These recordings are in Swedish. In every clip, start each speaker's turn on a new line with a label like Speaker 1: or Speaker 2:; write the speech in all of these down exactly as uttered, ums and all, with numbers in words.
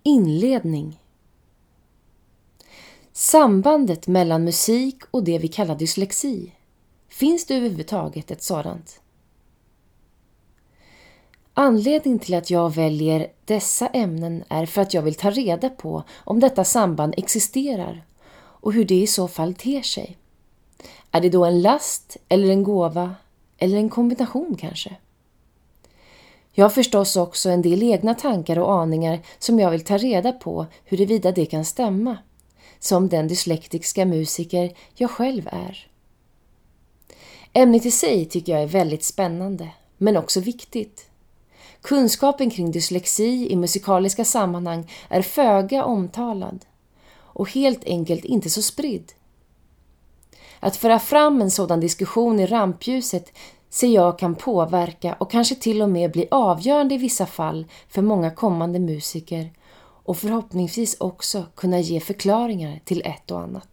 Speaker 1: Inledning. Sambandet mellan musik och det vi kallar dyslexi. Finns det överhuvudtaget ett sådant? Anledningen till att jag väljer dessa ämnen är för att jag vill ta reda på om detta samband existerar och hur det i så fall ter sig. Är det då en last eller en gåva eller en kombination kanske? Jag har förstås också en del egna tankar och aningar som jag vill ta reda på huruvida det kan stämma, som den dyslektiska musiker jag själv är. Ämnet i sig tycker jag är väldigt spännande, men också viktigt. Kunskapen kring dyslexi i musikaliska sammanhang är föga omtalad och helt enkelt inte så spridd. Att föra fram en sådan diskussion i rampljuset ser jag kan påverka och kanske till och med bli avgörande i vissa fall för många kommande musiker och förhoppningsvis också kunna ge förklaringar till ett och annat.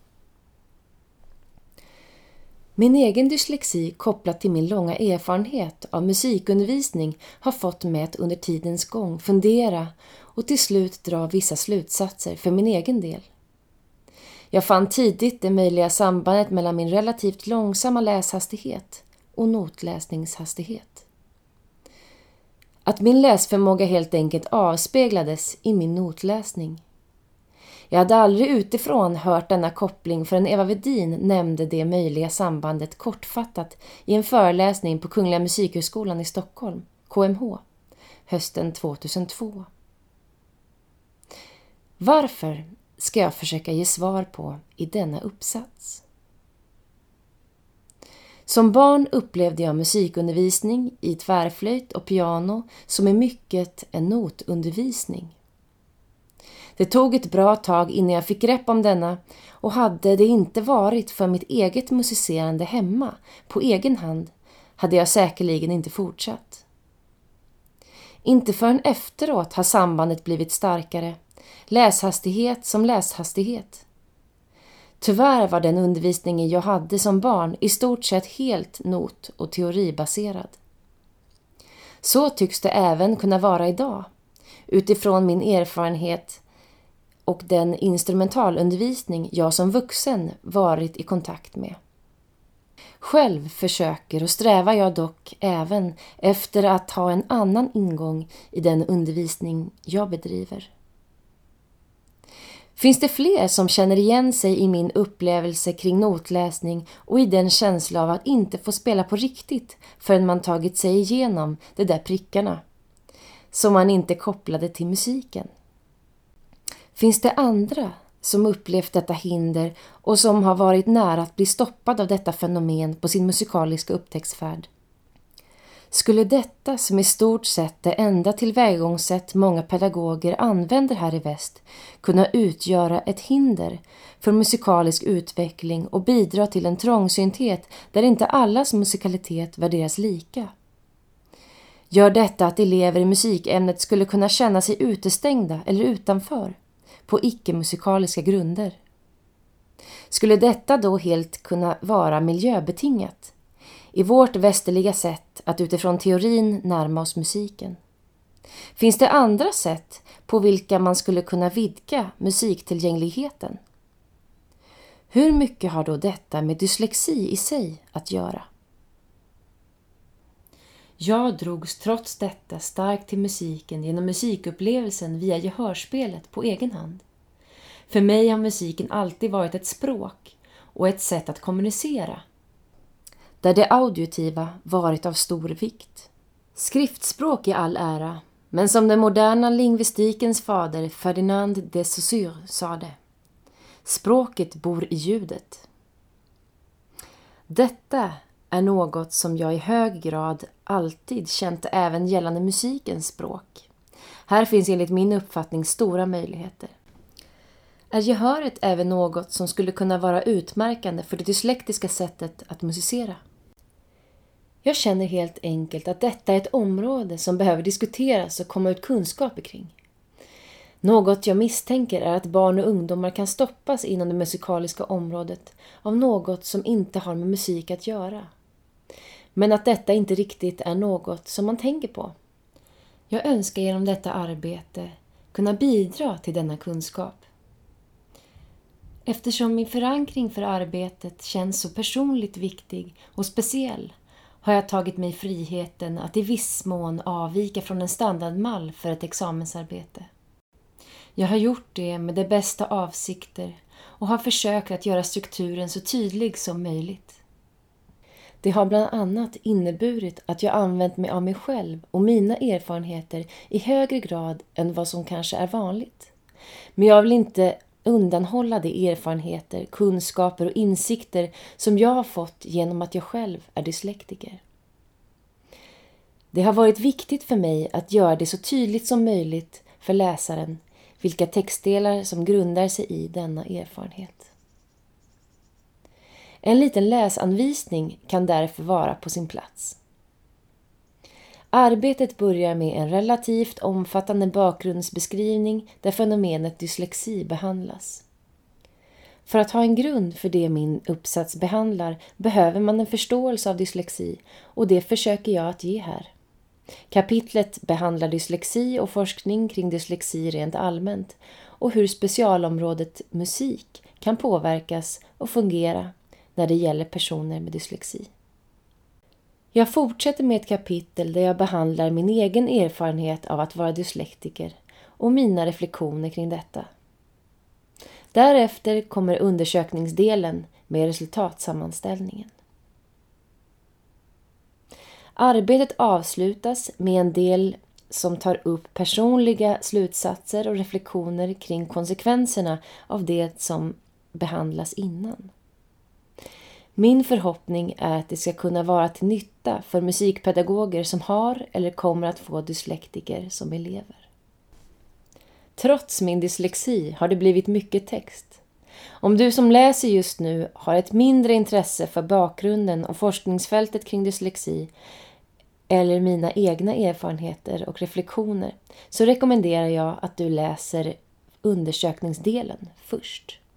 Speaker 1: Min egen dyslexi kopplat till min långa erfarenhet av musikundervisning har fått mig att under tidens gång fundera och till slut dra vissa slutsatser för min egen del. Jag fann tidigt det möjliga sambandet mellan min relativt långsamma läshastighet och notläsningshastighet. Att min läsförmåga helt enkelt avspeglades i min notläsning. Jag hade aldrig utifrån hört denna koppling förrän Eva Wedin nämnde det möjliga sambandet kortfattat i en föreläsning på Kungliga Musikhögskolan i Stockholm, K M H, hösten tjugohundratvå. Varför ska jag försöka ge svar på i denna uppsats? Som barn upplevde jag musikundervisning i tvärflöjt och piano som är mycket en notundervisning. Det tog ett bra tag innan jag fick grepp om denna och hade det inte varit för mitt eget musicerande hemma på egen hand hade jag säkerligen inte fortsatt. Inte förrän efteråt har sambandet blivit starkare, läshastighet som läshastighet. Tyvärr var den undervisningen jag hade som barn i stort sett helt not- och teoribaserad. Så tycks det även kunna vara idag, utifrån min erfarenhet och den instrumentalundervisning jag som vuxen varit i kontakt med. Själv försöker och strävar jag dock även efter att ha en annan ingång i den undervisning jag bedriver. Finns det fler som känner igen sig i min upplevelse kring notläsning och i den känsla av att inte få spela på riktigt förrän man tagit sig igenom de där prickarna som man inte kopplade till musiken? Finns det andra som upplevt detta hinder och som har varit nära att bli stoppad av detta fenomen på sin musikaliska upptäcktsfärd? Skulle detta, som i stort sett det enda tillvägagångssätt många pedagoger använder här i väst, kunna utgöra ett hinder för musikalisk utveckling och bidra till en trångsynthet där inte allas musikalitet värderas lika? Gör detta att elever i musikämnet skulle kunna känna sig utestängda eller utanför på icke-musikaliska grunder? Skulle detta då helt kunna vara miljöbetingat i vårt västerliga sätt att utifrån teorin närma oss musiken? Finns det andra sätt på vilka man skulle kunna vidga musiktillgängligheten? Hur mycket har då detta med dyslexi i sig att göra? Jag drogs trots detta starkt till musiken genom musikupplevelsen via gehörspelet på egen hand. För mig har musiken alltid varit ett språk och ett sätt att kommunicera, där det auditiva varit av stor vikt. Skriftspråk i all ära, men som den moderna lingvistikens fader Ferdinand de Saussure sade, språket bor i ljudet. Detta är något som jag i hög grad alltid känt även gällande musikens språk. Här finns enligt min uppfattning stora möjligheter. Är gehöret även något som skulle kunna vara utmärkande för det dyslektiska sättet att musicera? Jag känner helt enkelt att detta är ett område som behöver diskuteras och komma ut kunskaper kring. Något jag misstänker är att barn och ungdomar kan stoppas inom det musikaliska området av något som inte har med musik att göra. Men att detta inte riktigt är något som man tänker på. Jag önskar genom detta arbete kunna bidra till denna kunskap. Eftersom min förankring för arbetet känns så personligt viktig och speciell har jag tagit mig friheten att i viss mån avvika från en standardmall för ett examensarbete. Jag har gjort det med de bästa avsikter och har försökt att göra strukturen så tydlig som möjligt. Det har bland annat inneburit att jag använt mig av mig själv och mina erfarenheter i högre grad än vad som kanske är vanligt. Men jag vill inte undanhålla de erfarenheter, kunskaper och insikter som jag har fått genom att jag själv är dyslektiker. Det har varit viktigt för mig att göra det så tydligt som möjligt för läsaren vilka textdelar som grundar sig i denna erfarenhet. En liten läsanvisning kan därför vara på sin plats. Arbetet börjar med en relativt omfattande bakgrundsbeskrivning där fenomenet dyslexi behandlas. För att ha en grund för det min uppsats behandlar behöver man en förståelse av dyslexi och det försöker jag att ge här. Kapitlet behandlar dyslexi och forskning kring dyslexi rent allmänt och hur specialområdet musik kan påverkas och fungera när det gäller personer med dyslexi. Jag fortsätter med ett kapitel där jag behandlar min egen erfarenhet av att vara dyslektiker och mina reflektioner kring detta. Därefter kommer undersökningsdelen med resultatsammanställningen. Arbetet avslutas med en del som tar upp personliga slutsatser och reflektioner kring konsekvenserna av det som behandlas innan. Min förhoppning är att det ska kunna vara till nytta för musikpedagoger som har eller kommer att få dyslektiker som elever. Trots min dyslexi har det blivit mycket text. Om du som läser just nu har ett mindre intresse för bakgrunden och forskningsfältet kring dyslexi eller mina egna erfarenheter och reflektioner så rekommenderar jag att du läser undersökningsdelen först.